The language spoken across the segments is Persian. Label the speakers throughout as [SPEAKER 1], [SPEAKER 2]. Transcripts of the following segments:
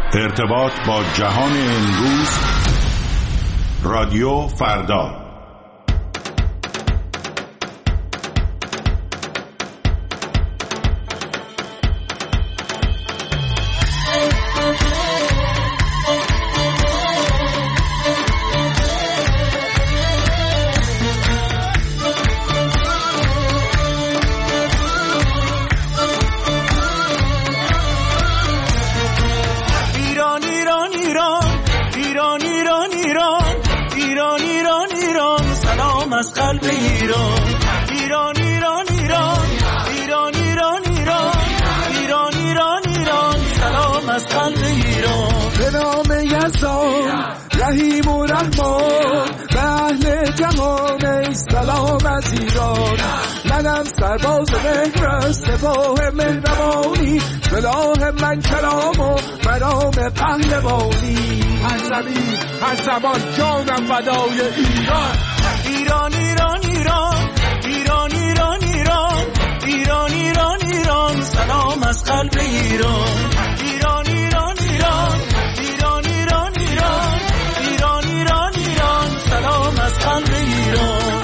[SPEAKER 1] ارتباط با جهان امروز، رادیو فردا.
[SPEAKER 2] از قلب ایران، ایران ایران ایران، ایران ایران ایران، ایران ایران ایران، سلام از قلب ایران.
[SPEAKER 3] به نام یزدان رحیم و رحمان، به اهل جهان ای سلام از ایران. منم سرباز مهر سپاه مهربانی، سلاح من کلام و مرام پهلوانی. هر زمین هر زمان جانم فدای ایران.
[SPEAKER 2] ایران ایران ایران، ایران ایران ایران، ایران ایران ایران، سلام از قلب ایران. ایران ایران ایران، ایران ایران ایران، ایران ایران ایران، سلام از قلب ایران.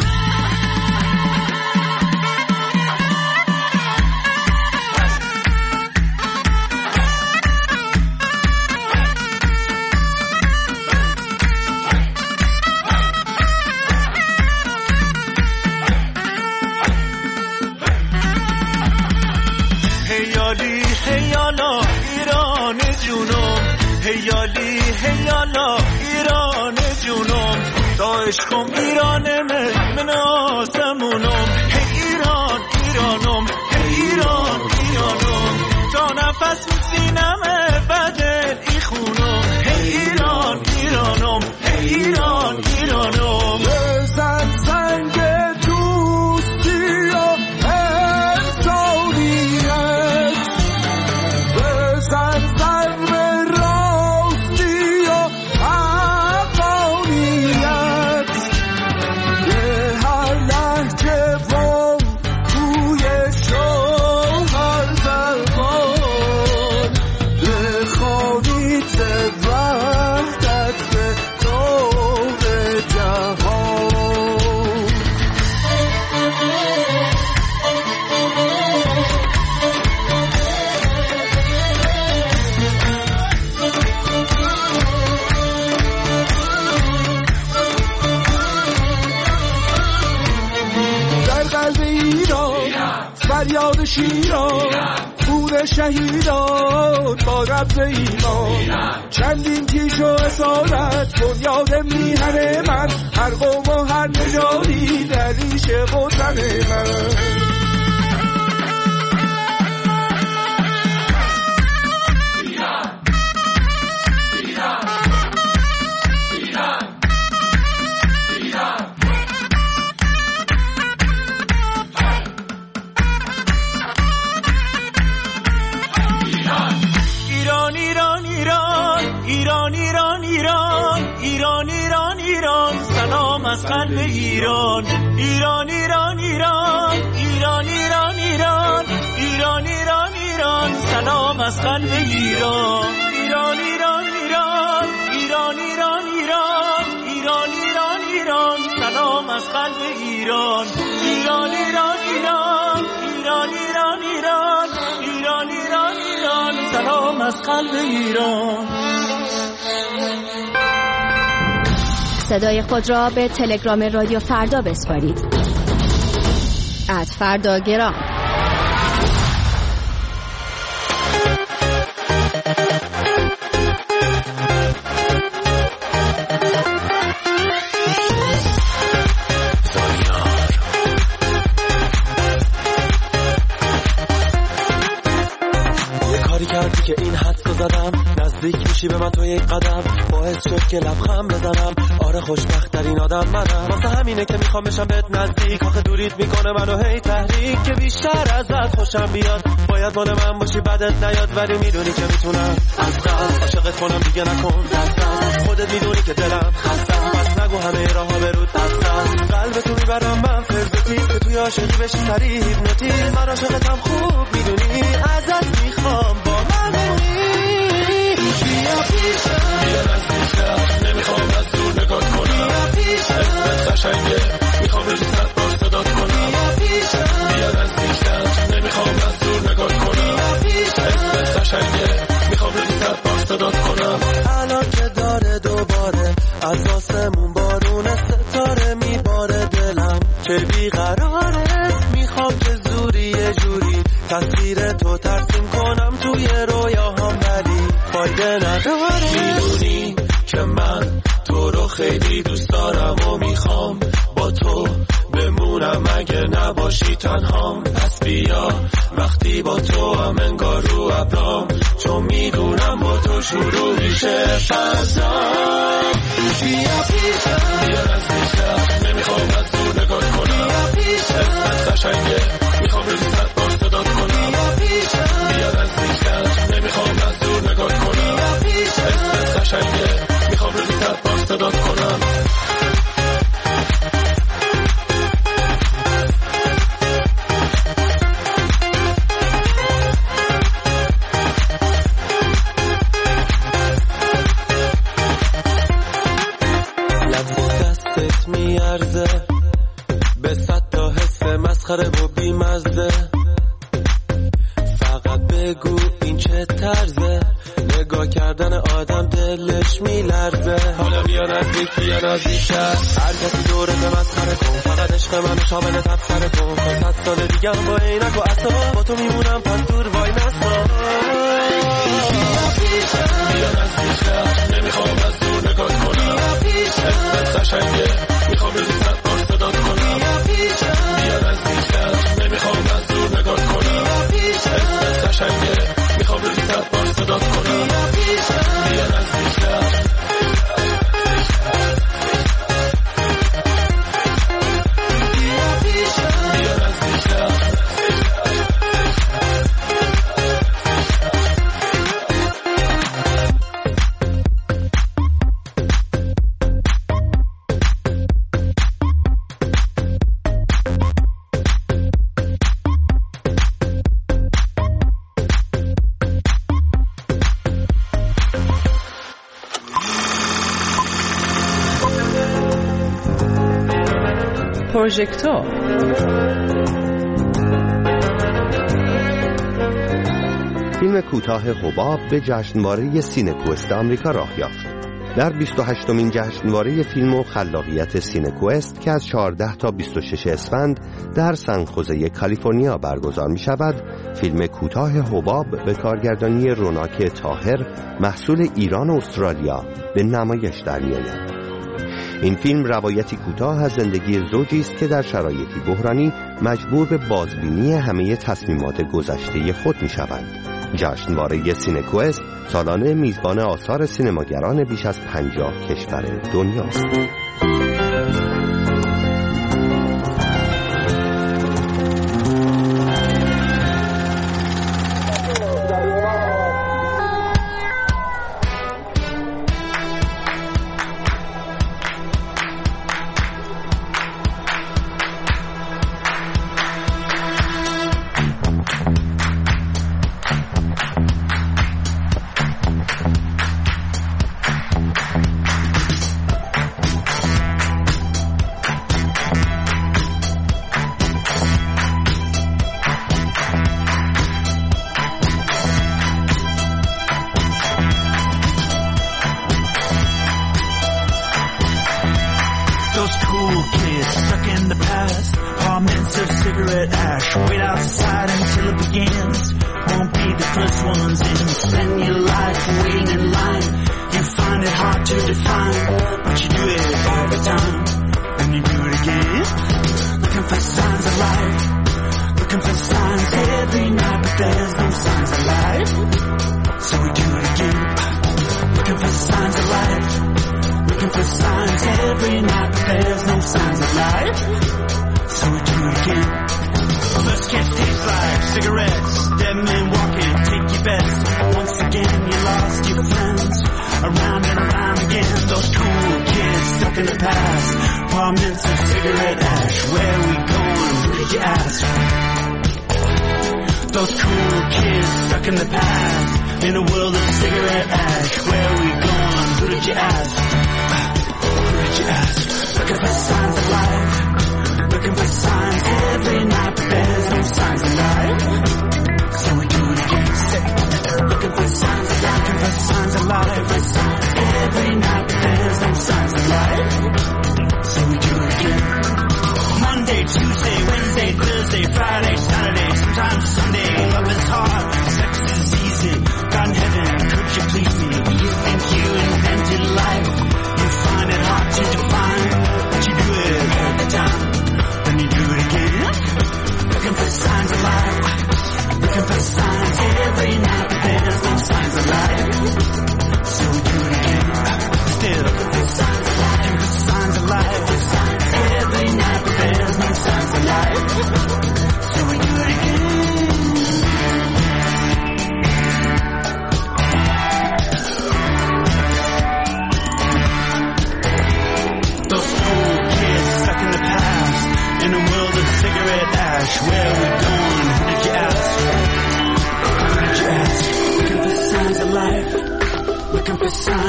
[SPEAKER 2] هیالا ایران جونم، هیالی هیالا ایران جونم، تا عشقم ایرانمه من آسمونم. هی ایران ایرانم، هی ایران ایرانم، تا نفس سینمه بدل ای خونم. هی ایران ایرانم، هی ایران ایرانم.
[SPEAKER 3] بزن سنگ دوستی و فریاد شیران، خون شهیدان با رمز ایمان. چندین کیش و اسارت بنیاد میهن من، هر قوم و هر نژادی در ریشه وطن من.
[SPEAKER 2] سلام از قلب ایران. ایران ایران ایران، ایران ایران ایران، ایران ایران ایران، سلام از قلب ایران. ایران ایران ایران، ایران ایران ایران، ایران ایران ایران، سلام از قلب ایران. ایران ایران ایران، ایران ایران ایران، ایران ایران ایران، سلام از قلب ایران.
[SPEAKER 4] صدای خود را به تلگرام رادیو فردا بسپارید. @فرداگرام.
[SPEAKER 5] کردی که این حدسو زدم، نزدیک میشی به من تو یک قدم، باعث شد که لبخند بزنم. آره خوشبخت ترین آدم منم، واسه همینه که میخوام بشم بهت نزدیک. آخه دوریت میکنه منو هی تحریک، که بیشتر ازت خوشم بیاد. باید مال من باشی بدت نیاد، ولی میدونی که میتونم از قلب عاشقت کنم. دیگه نکن دست، خودت میدونی که دلم خستم. بس نگو همه راهها برود بستم، قلبتو میبرم من فردتی، که توی عاشقی بشی سریع هیپنوتیزم. من عاشقتم خوب میدونی، ازت میخوام با من بمونی. بیا قشنگه میخوام روزی صد بار صدات کنم. الان که داره دوباره از آسمون بارون ستاره میباره دلم چه بیقراره. میخوام که زوری یه جوری تصویر تو ترسیم کنم توی رویاهام ولی فایده نداره. میدونی که من تو رو خیلی دوست دارم و میخوام با تو بمونم اگه نباشی تنهام. پس بیا وقتی با تو هم انگار رو ابرام چون میدونم با تو شروع میشه فضا. بیا پیشم بیا نزدیکم نمیخوام از دور نگاه کنم. اسمت قشنگه میخوام روزی صد بار صدات کنم. بیا نزدیکم نمیخوام از دور نگاه کنم. اسمت قشنگه میخوام روزی صد بار صدات کنم. به صد تا حس مسخره و بیمزده. فقط بگو این چه طرزه نگاه کردن آدم دلش میلرزه. حالا بیا نزدیک بیا نزدیکتر هر کسی دوره به مسخره کن. فقط عشق منو شامل تبصره کن. 500 سال دیگه هم با عینک و عصا با تو میمونم پس دور وای نستا. بیا نزدیکتر نمیخوام از دور نگاه کنم. اسمت قشنگه میخوام روزی صد بار صدات کنم. بیا نزدیکتر نمیخوام از دور نگاه کنم. اسمت قشنگه میخوام روزی صد بار صدات کنم. بیا نزدیکتر
[SPEAKER 6] پروژکتور.
[SPEAKER 7] فیلم کوتاه حباب به جشنواره سینکوست آمریکا راه یافت. در 28مین جشنواره فیلم و خلاقیت سینکوست که از 14 تا 26 اسفند در سنخوزه کالیفرنیا برگزار می شود، فیلم کوتاه حباب به کارگردانی روناک طاهر محصول ایران و استرالیا به نمایش در می آید. این فیلم روایتی کوتاه از زندگی زوجی است که در شرایطی بحرانی مجبور به بازبینی همه تصمیمات گذشته خود می شوند. جشنواره سینکوست سالانه میزبان آثار سینماگران بیش از 50 کشور دنیاست.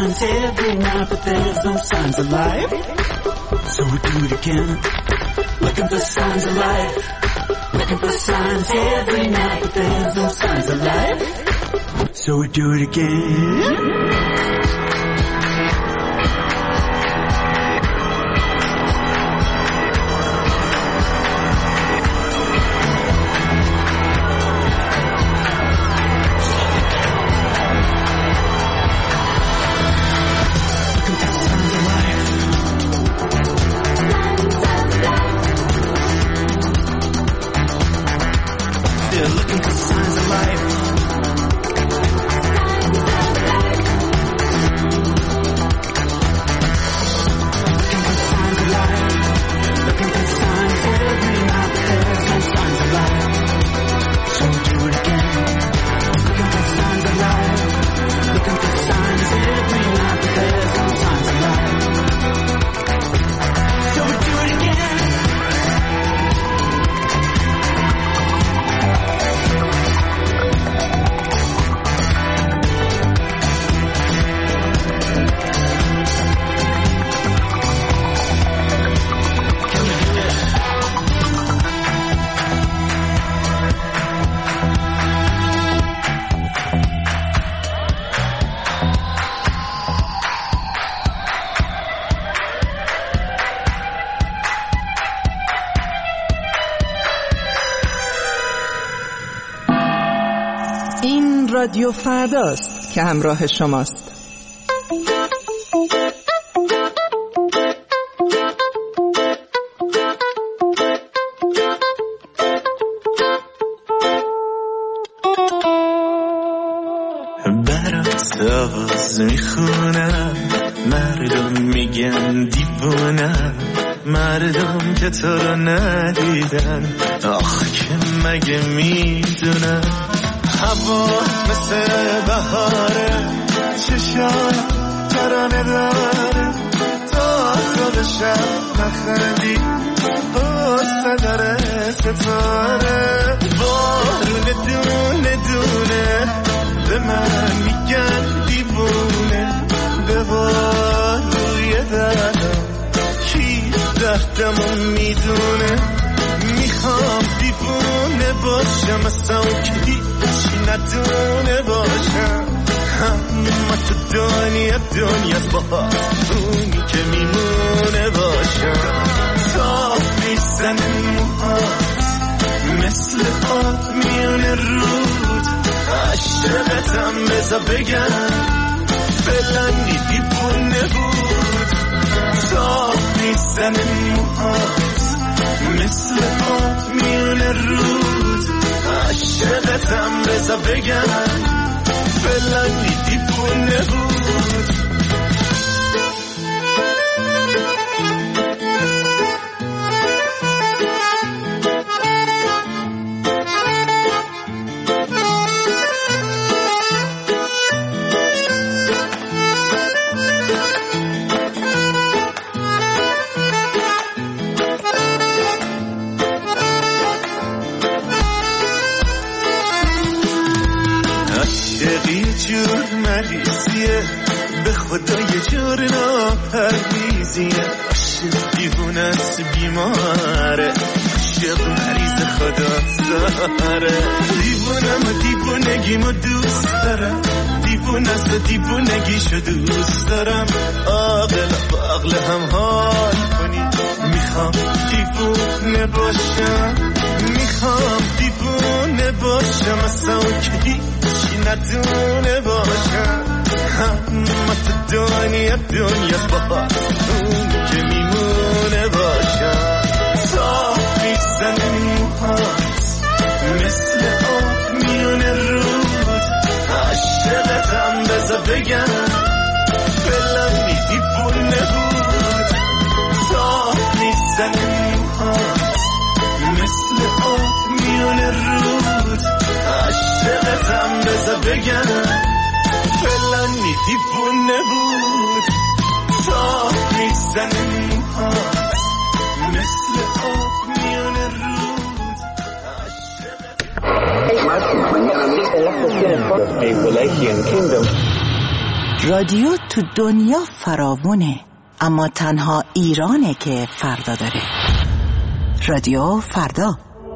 [SPEAKER 2] signs every night, but there's no signs of life. So we do it again, looking for signs of life. Looking for signs every night, but there's no signs of life. So we do it again.
[SPEAKER 6] رادیو فرداست که همراه شماست.
[SPEAKER 2] برات آواز میخونم، مردم میگن دیوونم، مردم که تو رو ندیدن، آخ که مگه میدونم. هوا مثل بهاره، چشام ترانه داره، تا خودشم نخندی قصه داره ستاره. بارون دونه دونه به من میگن دیوونه، به باروی دردم کی دردمو میدونه. میخوام دیوونه باشم اصلا که هیچی ندونه باشم، اما تو دنیاست با اونی که میمونه باشم. تاب میزنه موهات مثل آب میونه رود، عشقتم بذار بگم فلانی دیوونه بود. تاب میزنه موهات مثل آب میونه رود، عشقتم بذار بگم فلانی دیوونه بود. به خدا یه جور ناپرهیزیه، عاشق دیوونست بیماره، عاشق مریض خدا داره. دیوونم و دیوونگیمو دوست دارم، دیوونست و دیوونگیشو دوست دارم. عاقل با عقل هم حال کنی، میخوام دیوونه باشم، میخوام دیوونه باشم اصلا که هیچی ندونه باشم. اما تو دنیاست با اون که میمونه باشم. صاف میزنه موهات مثل آب میونه رود، عشقتم بذار بگم فلانی دیوونه بود. صاف میزنه موهات مثل آب میونه رود، عشقتم بذار بگم فلانی دیوونه بود. تا میزنه موهات مثل آب میونه رود.
[SPEAKER 8] Mañana lista las cuestiones por the Appalachian Kingdom. رادیو تو دنیا فراوونه، اما تنها ایرانه که فردا داره. رادیو فردا.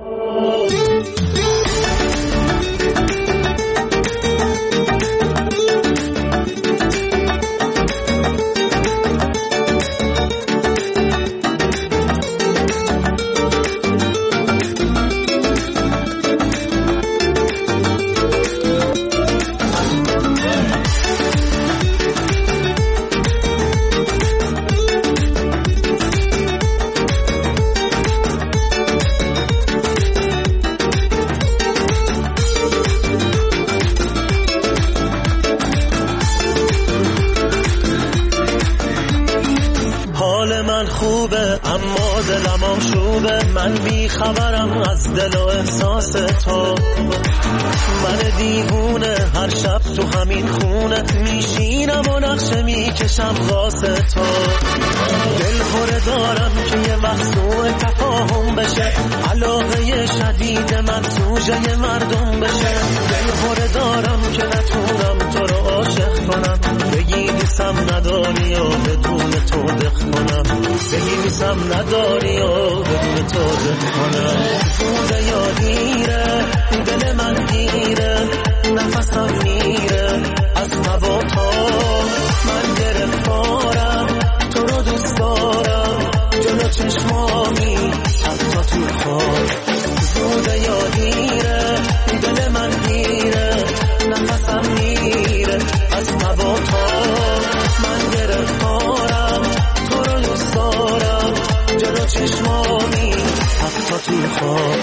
[SPEAKER 5] اما دلم آشوبه، من بی خبرم از دل و احساس تو. من دیوونه هر شب تو همین خونه میشینم و نقشه میکشم واسه تو. دل خوره دارم که یه مخصوع تفاهم بشه، علاقه شدید من سوژه مردم بشه. دل خوره دارم که نتونم تو رو عاشق کنم، بگی نیستم نداری و بدون تو دق کنم، بگی نیستم نداری و بدون تو دق کنم. بوده یا دیره دل من گیره، نفسم میره از تب و تاب. من گرفتارم تو رو دوست دارم، جلو چشمامی حتی تو خواب. بوده یا دیره دل من گیره، نفسم میره از تب و تاب. من گرفتارم تو رو دوست دارم، جلو چشمامی حتی تو خواب.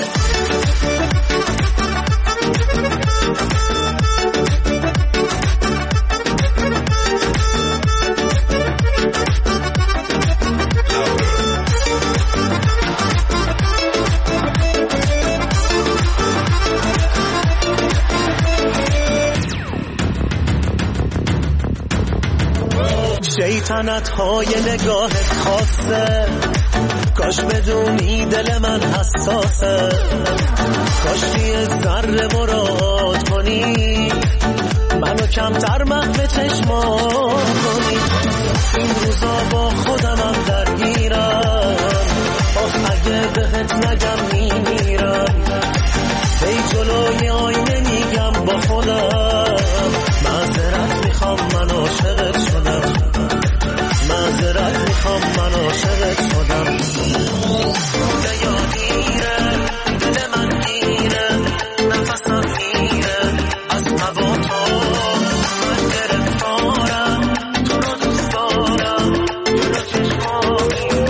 [SPEAKER 5] شیطنت های نگاهت خاصه، کاش بدونی دل من حساسه، کاش یه ذره مراعات کنی، منو کمتر محو چشمان کنی. این روزا با خودمم درگیرم، آخ اگه بهت نگم میمیرم. ای جلوی آینه میگم با خودم، معذرت میخوام من عاشقت شدم، معذرت میخوام من عاشقت شدم. بوده یا دیره دل من گیره، نفسم میره از تب و تاب. من گرفتارم تو رو دوست دارم، جلو چشمامی.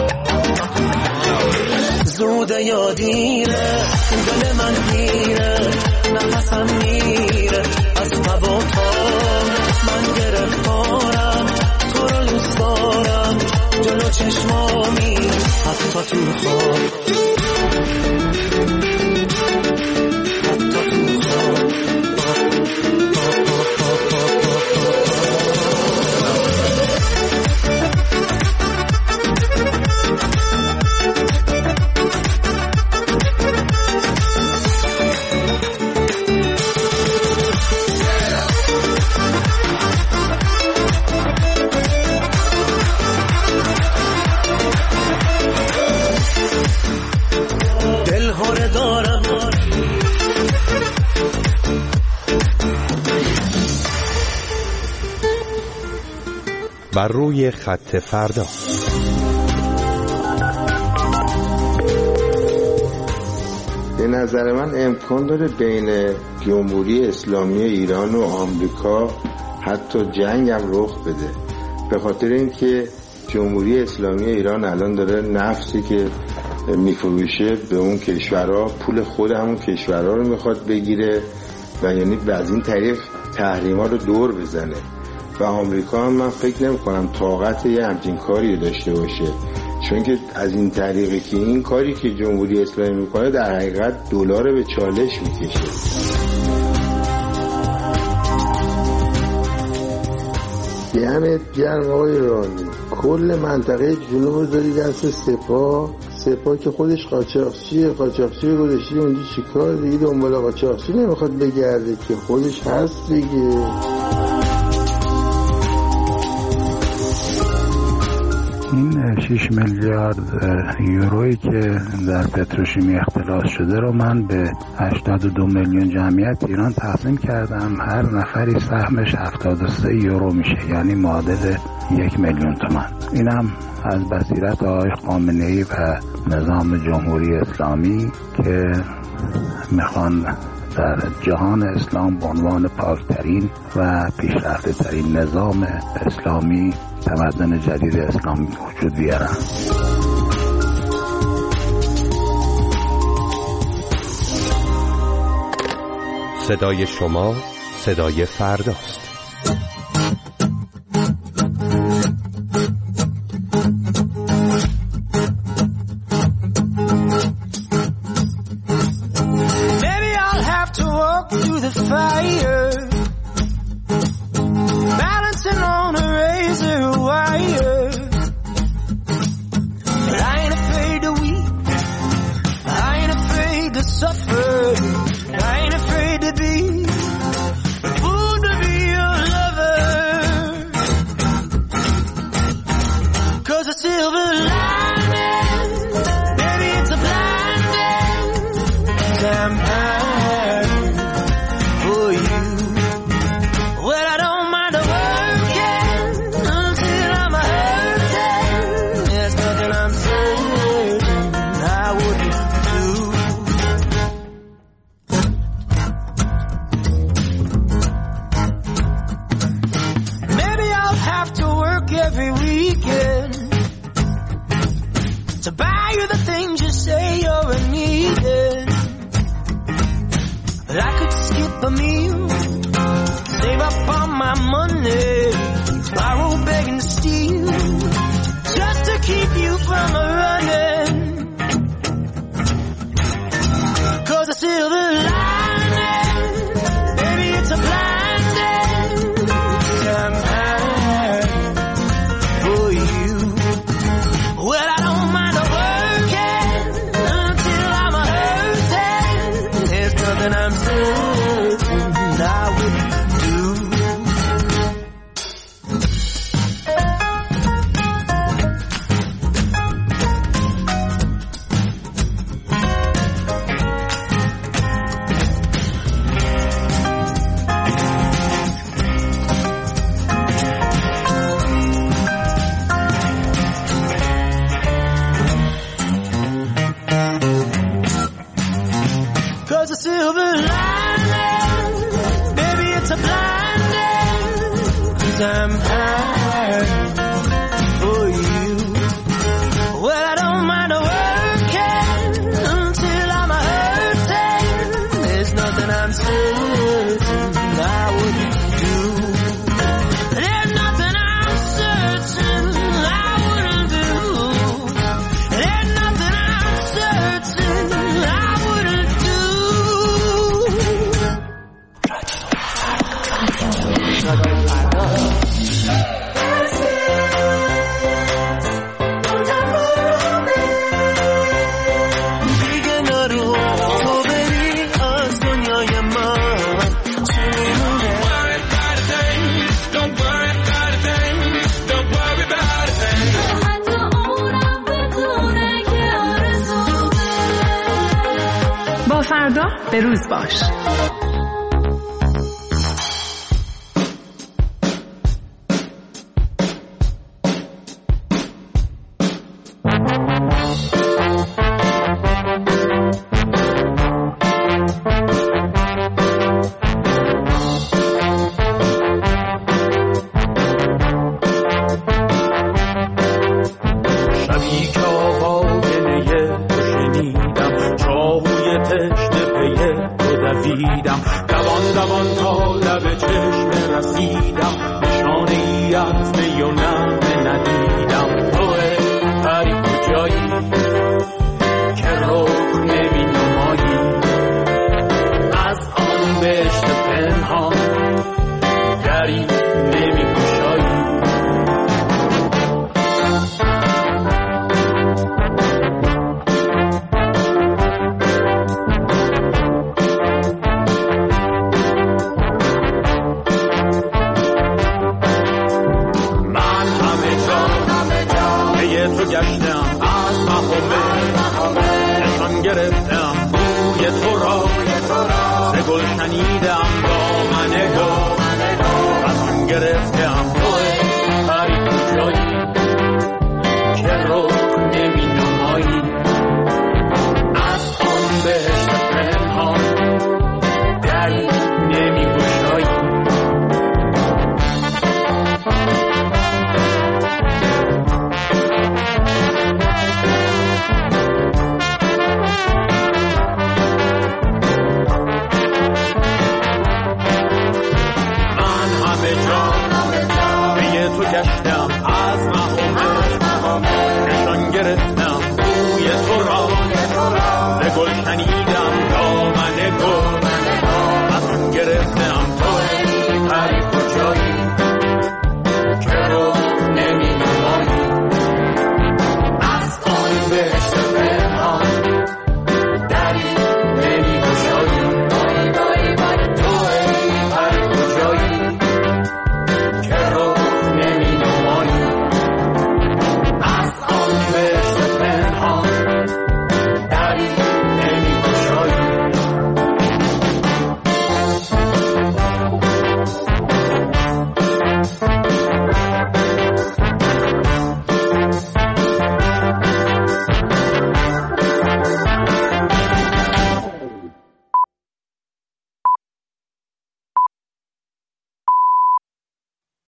[SPEAKER 5] زوده یا دیره دل من گیره، نفسم میره از تب و تاب. من گرفتارم تو رو دوست دارم، جلو چشمامی حتی تو خواب. حتی تو خواب.
[SPEAKER 7] بر روی خط فردا.
[SPEAKER 9] به نظر من امکان داره بین جمهوری اسلامی ایران و آمریکا حتی جنگ هم رخ بده، به خاطر اینکه جمهوری اسلامی ایران الان داره نفتی که میفروشه به اون کشورها، پول خود همون کشورها رو میخواد بگیره و یعنی از این طریق تحریما رو دور بزنه. و آمریکا هم من فکر نمی کنم طاقت یه همچین کاری داشته باشه، چون که از این طریقی که این کاری که جمهوری اسلامی میکنه در حقیقت دلار به چالش میکشه. دمت گرم آقای رانی، کل منطقه جنوب داری دست سپاه که خودش قاچاقچی رو گذاشتی اونجا چیکار دیگه، دنبال قاچاقچی نمیخواد بگرده که خودش هست دیگه.
[SPEAKER 10] این 6 میلیارد یورویی که در پتروشیمی اختلاس شده رو من به 82 میلیون جمعیت ایران تقسیم کردم. هر نفری سهمش 73 یورو میشه، یعنی معادل 1 میلیون تومان. اینم از بصیرت آقای خامنه‌ای و نظام جمهوری اسلامی که میخوان در جهان اسلام به عنوان پاکترین و پیشرفته ترین نظام اسلامی تمدن جدید اسلامی وجود بیارن.
[SPEAKER 7] صدای شما صدای فرداست.
[SPEAKER 6] فردا به روز باش.
[SPEAKER 2] گشتم از مخابه نشان گرفتم روی تو را ز گل شنیدم دامن نشان گرفتم توی غریب کجایی که رو نمی نمایی از آن بهشت پنهان دری نمی گشایی من همه جا به تو گشتم